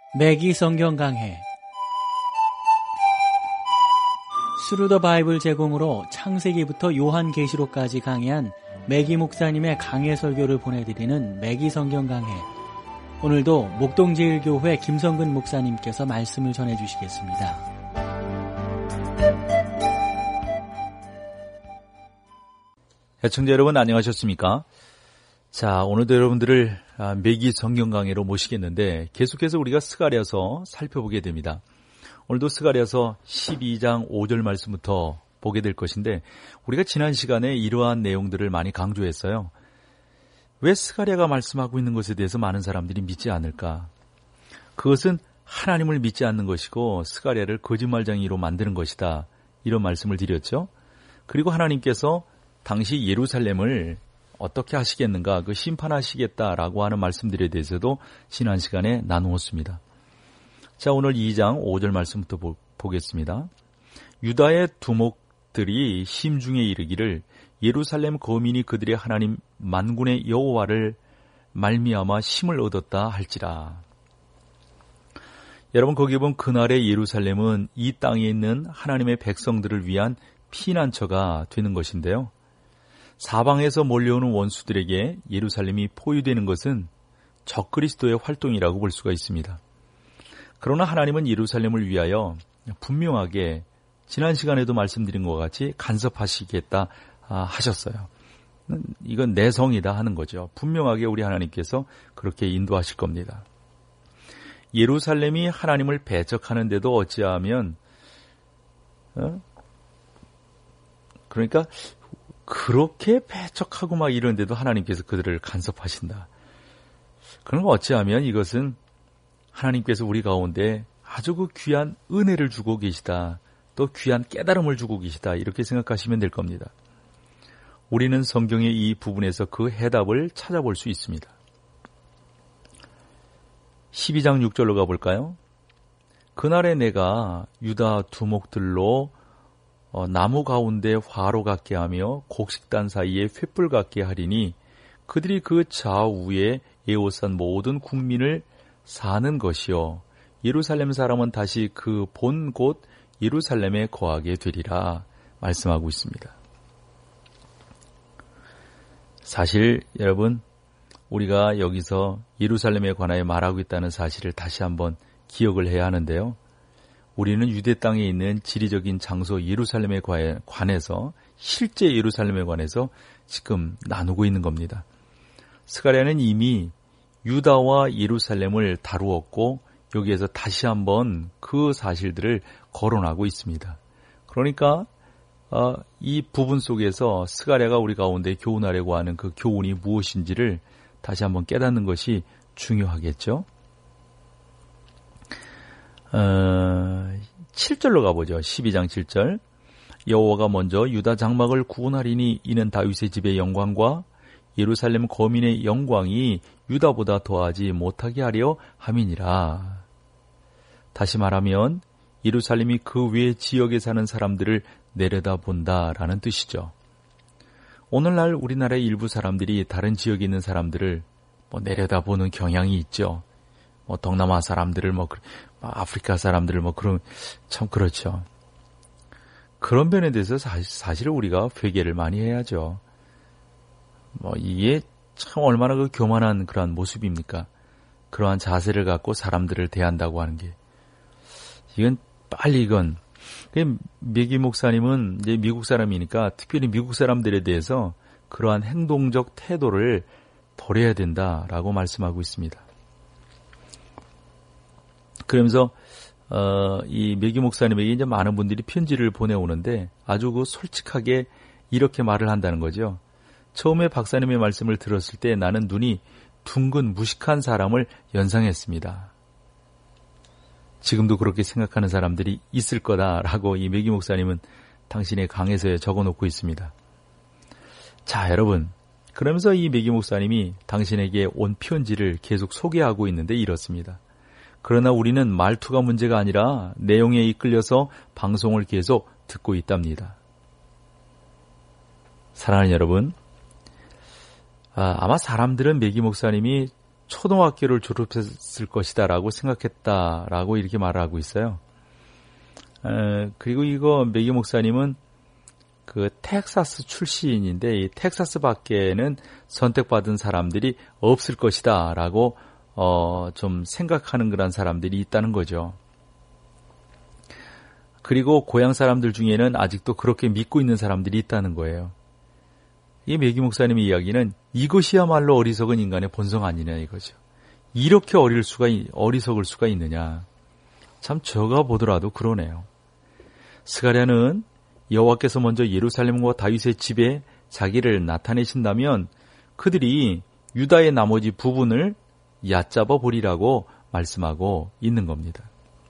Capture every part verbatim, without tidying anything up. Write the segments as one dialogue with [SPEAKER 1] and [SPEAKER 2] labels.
[SPEAKER 1] 매기 성경 강해 스루더 바이블 제공으로 창세기부터 요한계시록까지 강해한 매기 목사님의 강해 설교를 보내드리는 매기 성경 강해. 오늘도 목동제일교회 김성근 목사님께서 말씀을 전해주시겠습니다.
[SPEAKER 2] 애청자 여러분 안녕하셨습니까? 자, 오늘도 여러분들을 매기 성경 강해로 모시겠는데 계속해서 우리가 스가랴서 살펴보게 됩니다. 오늘도 스가랴서 십이 장 오 절 말씀부터 보게 될 것인데, 우리가 지난 시간에 이러한 내용들을 많이 강조했어요. 왜 스가랴가 말씀하고 있는 것에 대해서 많은 사람들이 믿지 않을까? 그것은 하나님을 믿지 않는 것이고 스가랴를 거짓말쟁이로 만드는 것이다, 이런 말씀을 드렸죠. 그리고 하나님께서 당시 예루살렘을 어떻게 하시겠는가, 그 심판하시겠다라고 하는 말씀들에 대해서도 지난 시간에 나누었습니다. 자, 오늘 이 장 오 절 말씀부터 보, 보겠습니다. 유다의 두목들이 심중에 이르기를 예루살렘 거민이 그들의 하나님 만군의 여호와를 말미암아 힘을 얻었다 할지라. 여러분, 거기 보면 그날의 예루살렘은 이 땅에 있는 하나님의 백성들을 위한 피난처가 되는 것인데요. 사방에서 몰려오는 원수들에게 예루살렘이 포위되는 것은 적그리스도의 활동이라고 볼 수가 있습니다. 그러나 하나님은 예루살렘을 위하여 분명하게 지난 시간에도 말씀드린 것 같이 간섭하시겠다 하셨어요. 이건 내 성이다 하는 거죠. 분명하게 우리 하나님께서 그렇게 인도하실 겁니다. 예루살렘이 하나님을 배척하는데도 어찌하면 어? 그러니까 그렇게 배척하고 막 이러는데도 하나님께서 그들을 간섭하신다. 그럼 어찌하면 이것은 하나님께서 우리 가운데 아주 그 귀한 은혜를 주고 계시다, 또 귀한 깨달음을 주고 계시다, 이렇게 생각하시면 될 겁니다. 우리는 성경의 이 부분에서 그 해답을 찾아볼 수 있습니다. 십이 장 육 절로 가볼까요? 그날에 내가 유다 두목들로 어, 나무 가운데 화로 같게 하며 곡식단 사이에 횃불 같게 하리니 그들이 그 좌우에 에워싼 모든 국민을 사는 것이요 예루살렘 사람은 다시 그 본 곳 예루살렘에 거하게 되리라 말씀하고 있습니다. 사실 여러분, 우리가 여기서 예루살렘에 관하여 말하고 있다는 사실을 다시 한번 기억을 해야 하는데요. 우리는 유대 땅에 있는 지리적인 장소 예루살렘에 관해서, 실제 예루살렘에 관해서 지금 나누고 있는 겁니다. 스가랴는 이미 유다와 예루살렘을 다루었고 여기에서 다시 한번 그 사실들을 거론하고 있습니다. 그러니까 어, 이 부분 속에서 스가랴가 우리 가운데 교훈하려고 하는 그 교훈이 무엇인지를 다시 한번 깨닫는 것이 중요하겠죠. 어, 칠 절로 가보죠. 십이 장 칠 절. 여호와가 먼저 유다 장막을 구원하리니 이는 다윗의 집의 영광과 예루살렘 거민의 영광이 유다보다 더하지 못하게 하려 함이니라. 다시 말하면 예루살렘이 그 외 지역에 사는 사람들을 내려다본다라는 뜻이죠. 오늘날 우리나라의 일부 사람들이 다른 지역에 있는 사람들을 뭐 내려다보는 경향이 있죠. 뭐 동남아 사람들을 뭐 아프리카 사람들을 뭐 그런 참 그렇죠. 그런 면에 대해서 사실, 사실 우리가 회개를 많이 해야죠. 뭐 이게 참 얼마나 그 교만한 그러한 모습입니까? 그러한 자세를 갖고 사람들을 대한다고 하는 게, 이건 빨리 이건 매기 목사님은 이제 미국 사람이니까 특별히 미국 사람들에 대해서 그러한 행동적 태도를 버려야 된다라고 말씀하고 있습니다. 그러면서 어, 이 매기 목사님에게 이제 많은 분들이 편지를 보내오는데 아주 그 솔직하게 이렇게 말을 한다는 거죠. 처음에 박사님의 말씀을 들었을 때 나는 눈이 둥근 무식한 사람을 연상했습니다. 지금도 그렇게 생각하는 사람들이 있을 거다라고 이 매기 목사님은 당신의 강해서에 적어놓고 있습니다. 자, 여러분, 그러면서 이 매기 목사님이 당신에게 온 편지를 계속 소개하고 있는데 이렇습니다. 그러나 우리는 말투가 문제가 아니라 내용에 이끌려서 방송을 계속 듣고 있답니다. 사랑하는 여러분, 아, 아마 사람들은 매기 목사님이 초등학교를 졸업했을 것이다라고 생각했다라고 이렇게 말을 하고 있어요. 에, 그리고 이거 매기 목사님은 그 텍사스 출신인데 이 텍사스 밖에는 선택받은 사람들이 없을 것이다라고 어, 좀 생각하는 그런 사람들이 있다는 거죠. 그리고 고향 사람들 중에는 아직도 그렇게 믿고 있는 사람들이 있다는 거예요. 이 매기 목사님의 이야기는 이것이야말로 어리석은 인간의 본성 아니냐 이거죠. 이렇게 어릴 수가, 어리석을 수가 있느냐. 참 저가 보더라도 그러네요. 스가랴는 여호와께서 먼저 예루살렘과 다윗의 집에 자기를 나타내신다면 그들이 유다의 나머지 부분을 얕잡아 보리라고 말씀하고 있는 겁니다.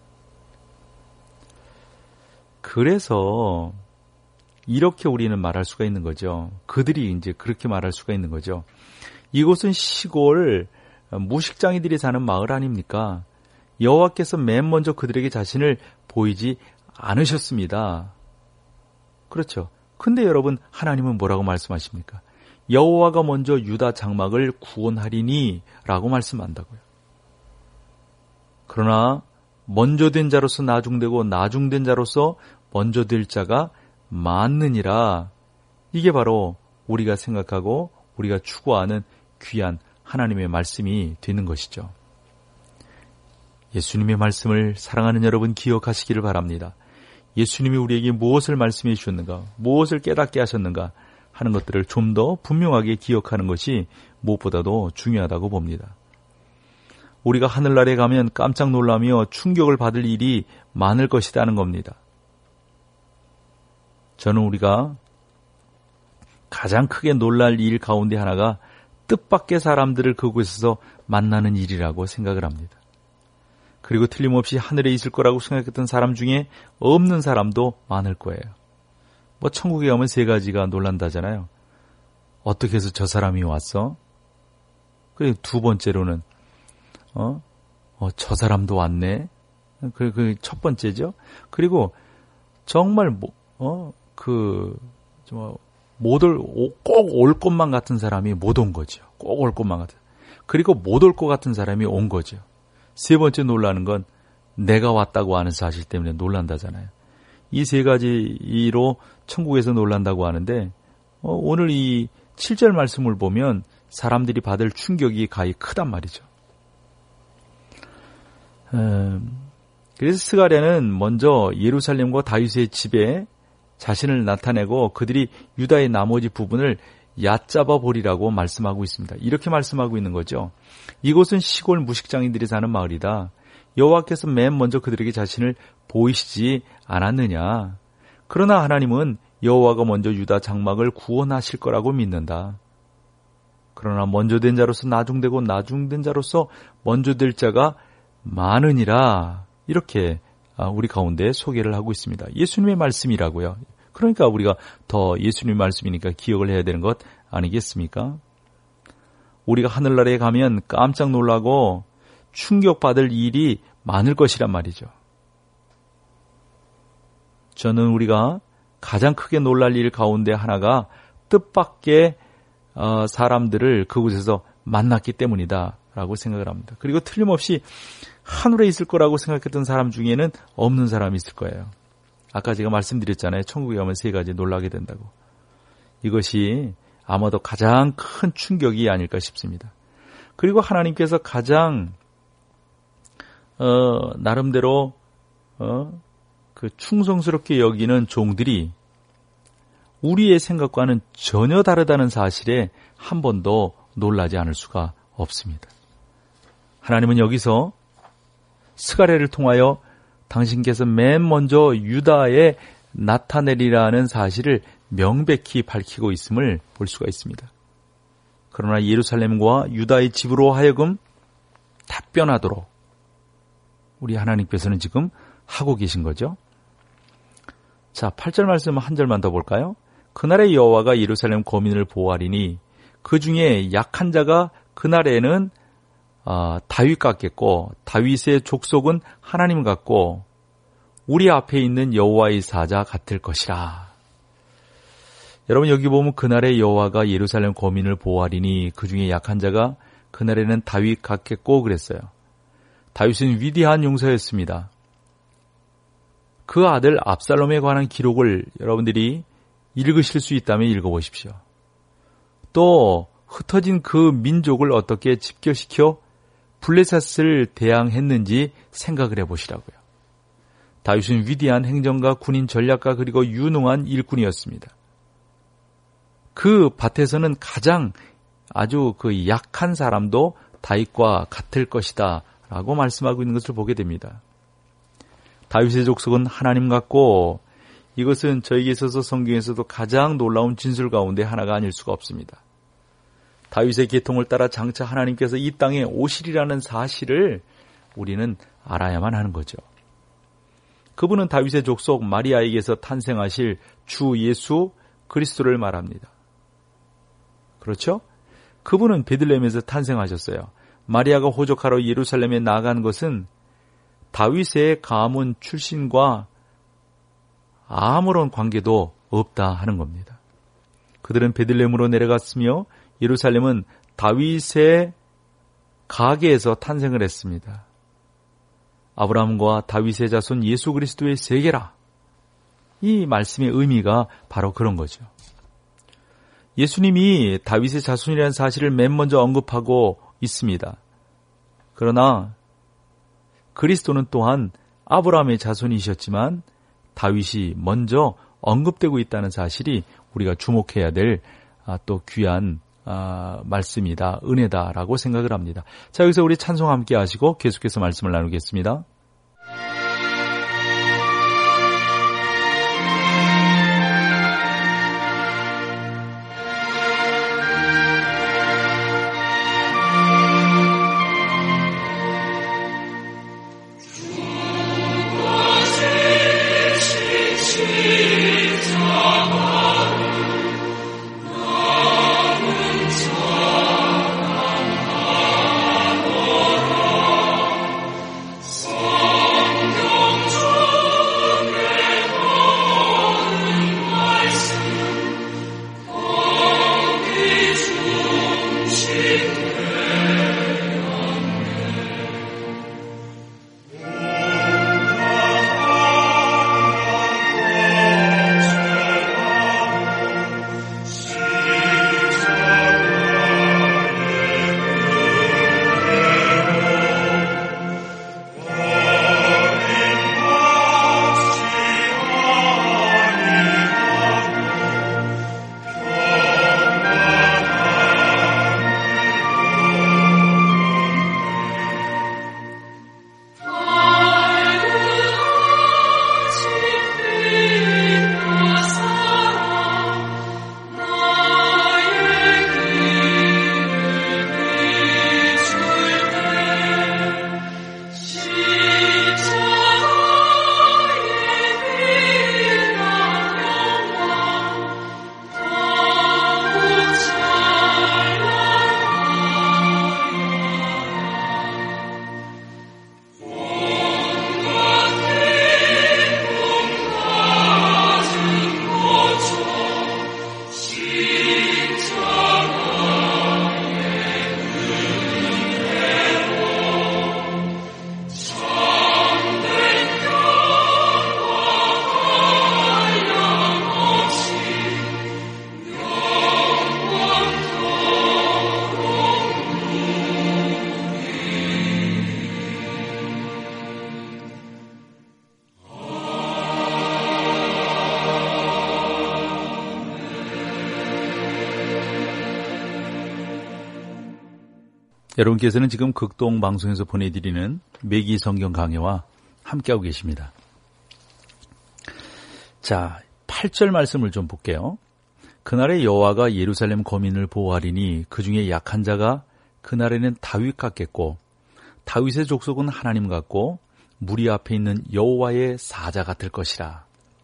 [SPEAKER 2] 그래서 이렇게 우리는 말할 수가 있는 거죠. 그들이 이제 그렇게 말할 수가 있는 거죠. 이곳은 시골 무식장이들이 사는 마을 아닙니까? 여호와께서 맨 먼저 그들에게 자신을 보이지 않으셨습니다. 그렇죠. 근데 여러분 하나님은 뭐라고 말씀하십니까? 여호와가 먼저 유다 장막을 구원하리니 라고 말씀한다고요. 그러나 먼저 된 자로서 나중되고 나중된 자로서 먼저 될 자가 많느니라. 이게 바로 우리가 생각하고 우리가 추구하는 귀한 하나님의 말씀이 되는 것이죠. 예수님의 말씀을 사랑하는 여러분 기억하시기를 바랍니다. 예수님이 우리에게 무엇을 말씀해 주셨는가, 무엇을 깨닫게 하셨는가 하는 것들을 좀 더 분명하게 기억하는 것이 무엇보다도 중요하다고 봅니다. 우리가 하늘나라에 가면 깜짝 놀라며 충격을 받을 일이 많을 것이라는 겁니다. 저는 우리가 가장 크게 놀랄 일 가운데 하나가 뜻밖의 사람들을 그곳에서 만나는 일이라고 생각을 합니다. 그리고 틀림없이 하늘에 있을 거라고 생각했던 사람 중에 없는 사람도 많을 거예요. 뭐 천국에 가면 세 가지가 놀란다잖아요. 어떻게 해서 저 사람이 왔어? 그리고 두 번째로는 어, 어, 저 사람도 왔네. 그, 그 첫 번째죠. 그리고 정말 뭐, 어, 그, 못 올, 꼭 올 것만 같은 사람이 못 온 거죠. 꼭 올 것만 같은. 그리고 못 올 것 같은 사람이 온 거죠. 세 번째 놀라는 건 내가 왔다고 하는 사실 때문에 놀란다잖아요. 이 세 가지로 천국에서 놀란다고 하는데 어, 오늘 이 칠 절 말씀을 보면 사람들이 받을 충격이 가히 크단 말이죠. 음, 그래서 스가랴는 먼저 예루살렘과 다윗의 집에 자신을 나타내고 그들이 유다의 나머지 부분을 얕잡아 보리라고 말씀하고 있습니다. 이렇게 말씀하고 있는 거죠. 이곳은 시골 무식장인들이 사는 마을이다. 여호와께서 맨 먼저 그들에게 자신을 보이시지 않았느냐. 그러나 하나님은 여호와가 먼저 유다 장막을 구원하실 거라고 믿는다. 그러나 먼저 된 자로서 나중되고 나중된 자로서 먼저 될 자가 많으니라. 이렇게 우리 가운데 소개를 하고 있습니다. 예수님의 말씀이라고요. 그러니까 우리가 더 예수님의 말씀이니까 기억을 해야 되는 것 아니겠습니까? 우리가 하늘나라에 가면 깜짝 놀라고 충격받을 일이 많을 것이란 말이죠. 저는 우리가 가장 크게 놀랄 일 가운데 하나가 뜻밖의 사람들을 그곳에서 만났기 때문이다 라고 생각을 합니다. 그리고 틀림없이 하늘에 있을 거라고 생각했던 사람 중에는 없는 사람이 있을 거예요. 아까 제가 말씀드렸잖아요. 천국에 가면 세 가지 놀라게 된다고. 이것이 아마도 가장 큰 충격이 아닐까 싶습니다. 그리고 하나님께서 가장 어, 나름대로 어, 그 충성스럽게 여기는 종들이 우리의 생각과는 전혀 다르다는 사실에 한 번도 놀라지 않을 수가 없습니다. 하나님은 여기서 스가랴를 통하여 당신께서 맨 먼저 유다에 나타내리라는 사실을 명백히 밝히고 있음을 볼 수가 있습니다. 그러나 예루살렘과 유다의 집으로 하여금 답변하도록 우리 하나님께서는 지금 하고 계신 거죠. 자, 팔 절 말씀 한 절만 더 볼까요? 그날의 여호와가 예루살렘 거민을 보호하리니 그 중에 약한 자가 그날에는 어, 다윗 같겠고 다윗의 족속은 하나님 같고 우리 앞에 있는 여호와의 사자 같을 것이라. 여러분 여기 보면 그날의 여호와가 예루살렘 거민을 보호하리니 그 중에 약한 자가 그날에는 다윗 같겠고 그랬어요. 다윗은 위대한 용사였습니다. 그 아들 압살롬에 관한 기록을 여러분들이 읽으실 수 있다면 읽어보십시오. 또 흩어진 그 민족을 어떻게 집결시켜 블레셋을 대항했는지 생각을 해보시라고요. 다윗은 위대한 행정가, 군인, 전략가 그리고 유능한 일꾼이었습니다. 그 밭에서는 가장 아주 그 약한 사람도 다윗과 같을 것이다 라고 말씀하고 있는 것을 보게 됩니다. 다윗의 족속은 하나님 같고 이것은 저에게 있어서 성경에서도 가장 놀라운 진술 가운데 하나가 아닐 수가 없습니다. 다윗의 계통을 따라 장차 하나님께서 이 땅에 오시리라는 사실을 우리는 알아야만 하는 거죠. 그분은 다윗의 족속 마리아에게서 탄생하실 주 예수 그리스도를 말합니다. 그렇죠? 그분은 베들레헴에서 탄생하셨어요. 마리아가 호적하러 예루살렘에 나간 것은 다윗의 가문 출신과 아무런 관계도 없다 하는 겁니다. 그들은 베들레헴으로 내려갔으며 예루살렘은 다윗의 가계에서 탄생을 했습니다. 아브라함과 다윗의 자손 예수 그리스도의 세계라. 이 말씀의 의미가 바로 그런 거죠. 예수님이 다윗의 자손이라는 사실을 맨 먼저 언급하고 있습니다. 그러나 그리스도는 또한 아브라함의 자손이셨지만 다윗이 먼저 언급되고 있다는 사실이 우리가 주목해야 될 또 귀한 말씀이다, 은혜다라고 생각을 합니다. 자, 여기서 우리 찬송 함께 하시고 계속해서 말씀을 나누겠습니다. 여러분께서는 지금 극동 방송에서 보내드리는 매기 성경 강해와 함께하고 계십니다. 자, 팔 절 말씀을 좀 볼게요. 그날에 여호와가 예루살렘 거민을 보호하리니 그 중에 약한 자가 그날에는 다윗 같겠고 다윗의 족속은 하나님 같고 무리 앞에 있는 여호와의 사자 같을 것이라.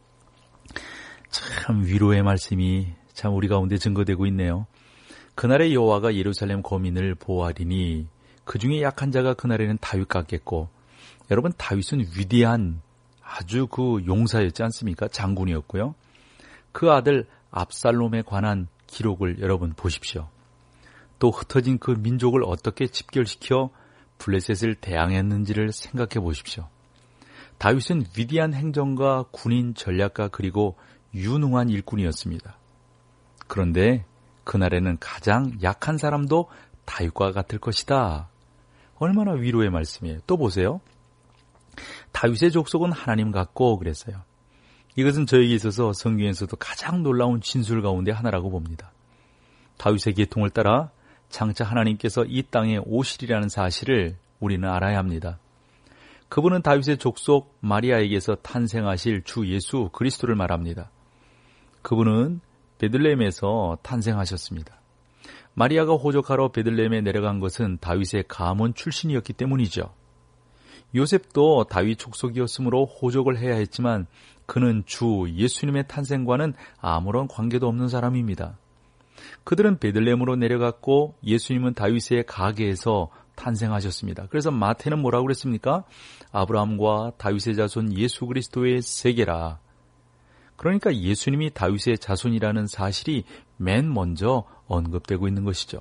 [SPEAKER 2] 참 위로의 말씀이 참 우리 가운데 증거되고 있네요. 그날에 여호와가 예루살렘 거민을 보호하리니 그 중에 약한 자가 그날에는 다윗 같겠고, 여러분 다윗은 위대한 아주 그 용사였지 않습니까? 장군이었고요. 그 아들 압살롬에 관한 기록을 여러분 보십시오. 또 흩어진 그 민족을 어떻게 집결시켜 블레셋을 대항했는지를 생각해 보십시오. 다윗은 위대한 행정가, 군인, 전략가 그리고 유능한 일꾼이었습니다. 그런데 그날에는 가장 약한 사람도 다윗과 같을 것이다. 얼마나 위로의 말씀이에요. 또 보세요. 다윗의 족속은 하나님 같고 그랬어요. 이것은 저에게 있어서 성경에서도 가장 놀라운 진술 가운데 하나라고 봅니다. 다윗의 계통을 따라 장차 하나님께서 이 땅에 오시리라는 사실을 우리는 알아야 합니다. 그분은 다윗의 족속 마리아에게서 탄생하실 주 예수 그리스도를 말합니다. 그분은 베들레헴에서 탄생하셨습니다. 마리아가 호적하러 베들레헴에 내려간 것은 다윗의 가문 출신이었기 때문이죠. 요셉도 다윗 족속이었으므로 호적을 해야 했지만 그는 주 예수님의 탄생과는 아무런 관계도 없는 사람입니다. 그들은 베들레헴으로 내려갔고 예수님은 다윗의 가게에서 탄생하셨습니다. 그래서 마태는 뭐라고 그랬습니까? 아브라함과 다윗의 자손 예수 그리스도의 세계라. 그러니까 예수님이 다윗의 자손이라는 사실이 맨 먼저 언급되고 있는 것이죠.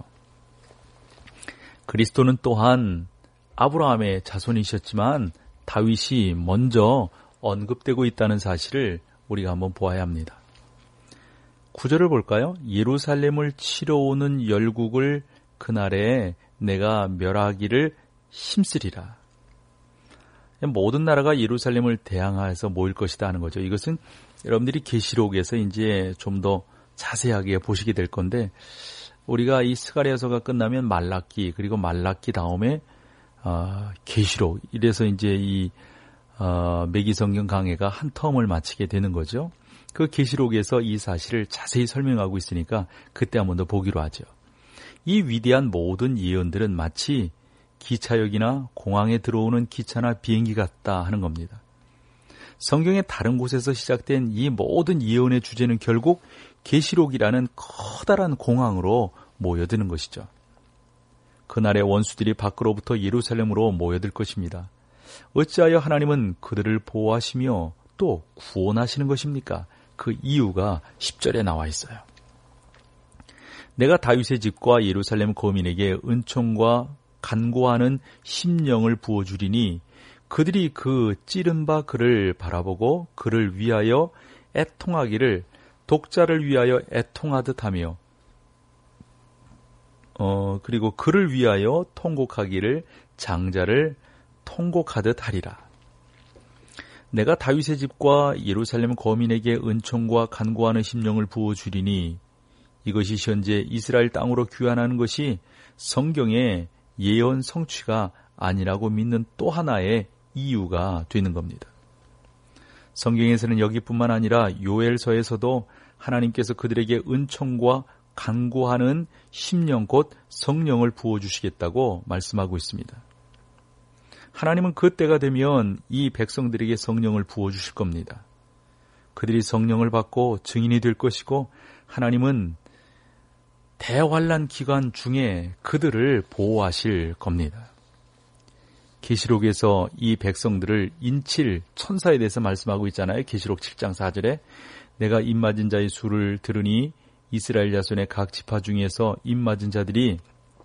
[SPEAKER 2] 그리스도는 또한 아브라함의 자손이셨지만 다윗이 먼저 언급되고 있다는 사실을 우리가 한번 보아야 합니다. 구절을 볼까요? 예루살렘을 치러 오는 열국을 그날에 내가 멸하기를 힘쓰리라. 모든 나라가 예루살렘을 대항하여서 모일 것이다 하는 거죠. 이것은 여러분들이 계시록에서 이제 좀 더 자세하게 보시게 될 건데, 우리가 이 스가랴서가 끝나면 말라기, 그리고 말라기 다음에 어, 계시록, 이래서 이제 이 어, 매기성경 강해가 한 텀을 마치게 되는 거죠. 그 계시록에서 이 사실을 자세히 설명하고 있으니까 그때 한 번 더 보기로 하죠. 이 위대한 모든 예언들은 마치 기차역이나 공항에 들어오는 기차나 비행기 같다 하는 겁니다. 성경의 다른 곳에서 시작된 이 모든 예언의 주제는 결국 계시록이라는 커다란 공항으로 모여드는 것이죠. 그날의 원수들이 밖으로부터 예루살렘으로 모여들 것입니다. 어찌하여 하나님은 그들을 보호하시며 또 구원하시는 것입니까? 그 이유가 십 절에 나와 있어요. 내가 다윗의 집과 예루살렘 거민에게 은총과 간구하는 심령을 부어주리니 그들이 그 찌른 바 그를 바라보고 그를 위하여 애통하기를 독자를 위하여 애통하듯 하며 어 그리고 그를 위하여 통곡하기를 장자를 통곡하듯 하리라. 내가 다윗의 집과 예루살렘 거민에게 은총과 간구하는 심령을 부어주리니 이것이 현재 이스라엘 땅으로 귀환하는 것이 성경의 예언 성취가 아니라고 믿는 또 하나의 이유가 되는 겁니다. 성경에서는 여기뿐만 아니라 요엘서에서도 하나님께서 그들에게 은총과 간구하는 심령 곧 성령을 부어주시겠다고 말씀하고 있습니다. 하나님은 그때가 되면 이 백성들에게 성령을 부어주실 겁니다. 그들이 성령을 받고 증인이 될 것이고 하나님은 대환란 기간 중에 그들을 보호하실 겁니다. 계시록에서 이 백성들을 인칠 천사에 대해서 말씀하고 있잖아요. 계시록 칠 장 사 절에 내가 입맞은 자의 수를 들으니 이스라엘 자손의 각 지파 중에서 입맞은 자들이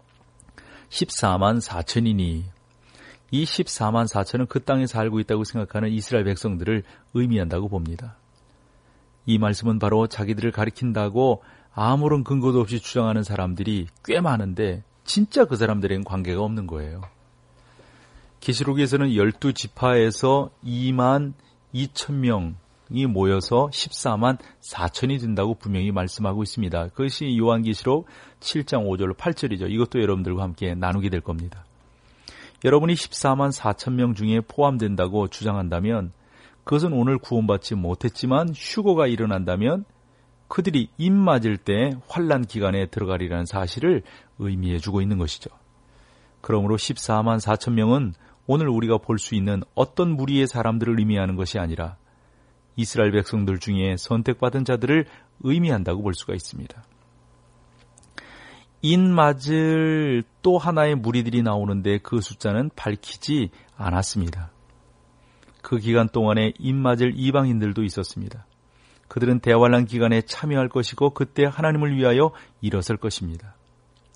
[SPEAKER 2] 십사만 사천이니 이 십사만 사천은 그 땅에 살고 있다고 생각하는 이스라엘 백성들을 의미한다고 봅니다. 이 말씀은 바로 자기들을 가리킨다고 아무런 근거도 없이 주장하는 사람들이 꽤 많은데 진짜 그 사람들에겐 관계가 없는 거예요. 계시록에서는 열두 지파에서 이만 이천 명이 모여서 십사만 사천이 된다고 분명히 말씀하고 있습니다. 그것이 요한계시록 칠 장 오 절 팔 절이죠. 이것도 여러분들과 함께 나누게 될 겁니다. 여러분이 십사만 사천 명 중에 포함된다고 주장한다면 그것은 오늘 구원받지 못했지만 휴거가 일어난다면 그들이 입 맞을 때 환난 기간에 들어가리라는 사실을 의미해주고 있는 것이죠. 그러므로 십사만 사천 명은 오늘 우리가 볼 수 있는 어떤 무리의 사람들을 의미하는 것이 아니라 이스라엘 백성들 중에 선택받은 자들을 의미한다고 볼 수가 있습니다. 인 맞을 또 하나의 무리들이 나오는데 그 숫자는 밝히지 않았습니다. 그 기간 동안에 인 맞을 이방인들도 있었습니다. 그들은 대환란 기간에 참여할 것이고 그때 하나님을 위하여 일어설 것입니다.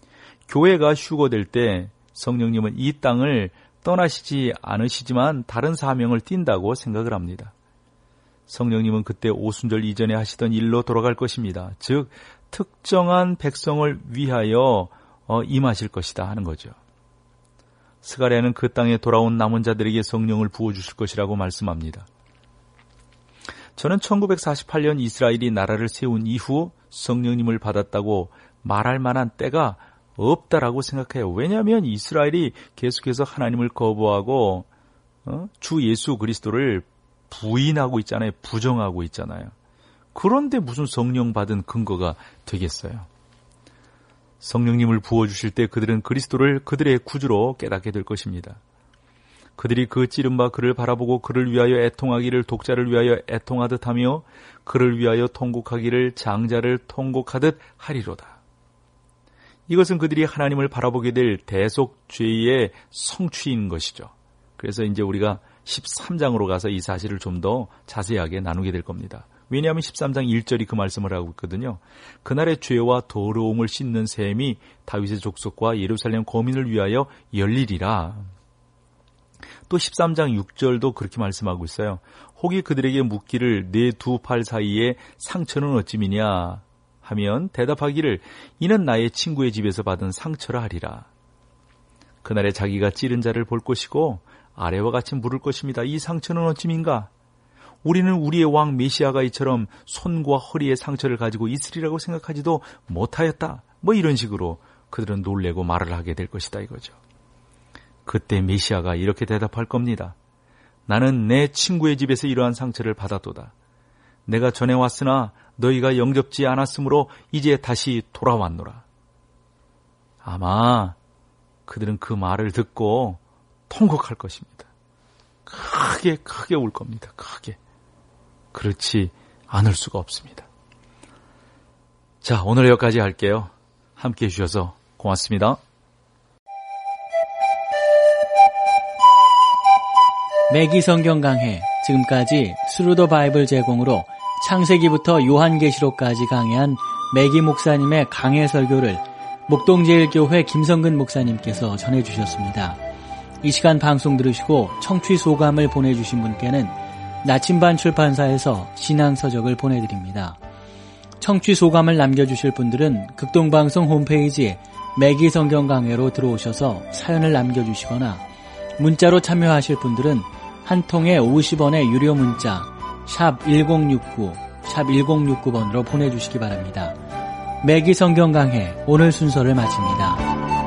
[SPEAKER 2] 교회가 휴거될 때 성령님은 이 땅을 떠나시지 않으시지만 다른 사명을 띈다고 생각을 합니다. 성령님은 그때 오순절 이전에 하시던 일로 돌아갈 것입니다. 즉 특정한 백성을 위하여 임하실 것이다 하는 거죠. 스가랴는 그 땅에 돌아온 남은 자들에게 성령을 부어주실 것이라고 말씀합니다. 저는 천구백사십팔 년 이스라엘이 나라를 세운 이후 성령님을 받았다고 말할 만한 때가 없다라고 생각해요. 왜냐하면 이스라엘이 계속해서 하나님을 거부하고 어? 주 예수 그리스도를 부인하고 있잖아요. 부정하고 있잖아요. 그런데 무슨 성령 받은 근거가 되겠어요. 성령님을 부어주실 때 그들은 그리스도를 그들의 구주로 깨닫게 될 것입니다. 그들이 그 찌른 바 그를 바라보고 그를 위하여 애통하기를 독자를 위하여 애통하듯 하며 그를 위하여 통곡하기를 장자를 통곡하듯 하리로다. 이것은 그들이 하나님을 바라보게 될 대속죄의 성취인 것이죠. 그래서 이제 우리가 십삼 장으로 가서 이 사실을 좀 더 자세하게 나누게 될 겁니다. 왜냐하면 십삼 장 일 절이 그 말씀을 하고 있거든요. 그날의 죄와 더러움을 씻는 셈이 다윗의 족속과 예루살렘 거민을 위하여 열리리라. 또 십삼 장 육 절도 그렇게 말씀하고 있어요. 혹이 그들에게 묻기를 내 두 팔 사이에 상처는 어찌미냐 하면 대답하기를 이는 나의 친구의 집에서 받은 상처라 하리라. 그날에 자기가 찌른 자를 볼 것이고 아래와 같이 물을 것입니다. 이 상처는 어찌민가? 우리는 우리의 왕 메시아가 이처럼 손과 허리에 상처를 가지고 있으리라고 생각하지도 못하였다. 뭐 이런 식으로 그들은 놀래고 말을 하게 될 것이다 이거죠. 그때 메시아가 이렇게 대답할 겁니다. 나는 내 친구의 집에서 이러한 상처를 받았도다. 내가 전에 왔으나 너희가 영접지 않았으므로 이제 다시 돌아왔노라. 아마 그들은 그 말을 듣고 통곡할 것입니다. 크게 크게 울 겁니다. 크게. 그렇지 않을 수가 없습니다. 자, 오늘 여기까지 할게요. 함께해 주셔서 고맙습니다.
[SPEAKER 1] 매기 성경 강해, 지금까지 스루 더 바이블 제공으로 창세기부터 요한계시록까지 강해한 매기 목사님의 강해 설교를 목동제일교회 김성근 목사님께서 전해주셨습니다. 이 시간 방송 들으시고 청취 소감을 보내주신 분께는 나침반 출판사에서 신앙서적을 보내드립니다. 청취 소감을 남겨주실 분들은 극동방송 홈페이지 매기 성경 강해로 들어오셔서 사연을 남겨주시거나 문자로 참여하실 분들은 한 통에 오십 원의 유료 문자 샵 일공육구 샵 일공육구 번으로 보내주시기 바랍니다. 매기 성경 강해 오늘 순서를 마칩니다.